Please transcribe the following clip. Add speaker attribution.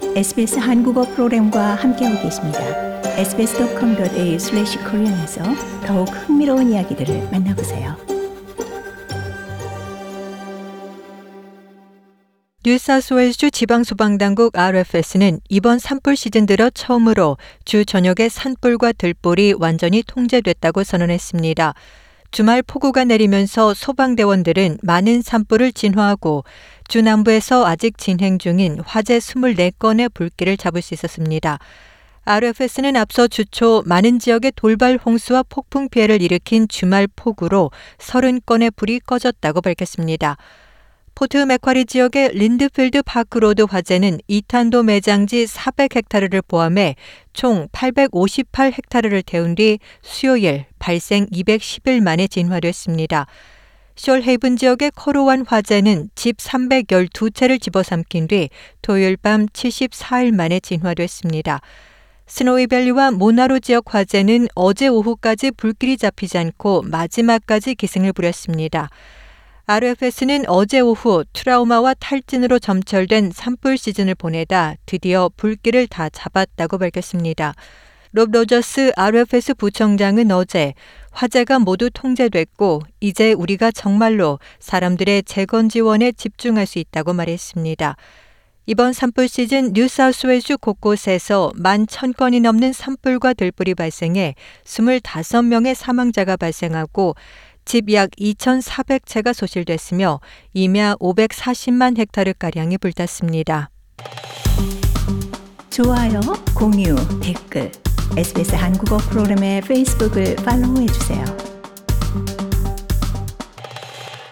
Speaker 1: SBS 한국어 프로그램과 함께하고 계십니다. sbs.com.au/korean에서 더욱 흥미로운 이야기들을 만나보세요.
Speaker 2: 뉴사우스웨일즈 지방소방당국 RFS는 이번 산불 시즌 들어 처음으로 주 저녁에 산불과 들불이 완전히 통제됐다고 선언했습니다. 주말 폭우가 내리면서 소방대원들은 많은 산불을 진화하고 주 남부에서 아직 진행 중인 화재 24건의 불길을 잡을 수 있었습니다. RFS는 앞서 주초 많은 지역에 돌발 홍수와 폭풍 피해를 일으킨 주말 폭우로 30건의 불이 꺼졌다고 밝혔습니다. 포트 맥쿼리 지역의 린드필드 파크로드 화재는 이탄도 매장지 400헥타르를 포함해 총 858헥타르를 태운 뒤 수요일 발생 210일 만에 진화됐습니다. 숄헤이븐 지역의 코로완 화재는 집 312채를 집어삼킨 뒤 토요일 밤 74일 만에 진화됐습니다. 스노이밸리와 모나로 지역 화재는 어제 오후까지 불길이 잡히지 않고 마지막까지 기승을 부렸습니다. RFS는 어제 오후 트라우마와 탈진으로 점철된 산불 시즌을 보내다 드디어 불길을 다 잡았다고 밝혔습니다. 롭 로저스 RFS 부청장은 어제 화재가 모두 통제됐고 이제 우리가 정말로 사람들의 재건 지원에 집중할 수 있다고 말했습니다. 이번 산불 시즌 뉴사우스웨일즈 곳곳에서 11,000건이 넘는 산불과 들불이 발생해 25명의 사망자가 발생하고 집 약 2,400채가 소실됐으며 임야 540만 헥타르가량이 불탔습니다.
Speaker 1: 좋아요, 공유, 댓글, SBS 한국어 프로그램의 페이스북을 팔로우해주세요.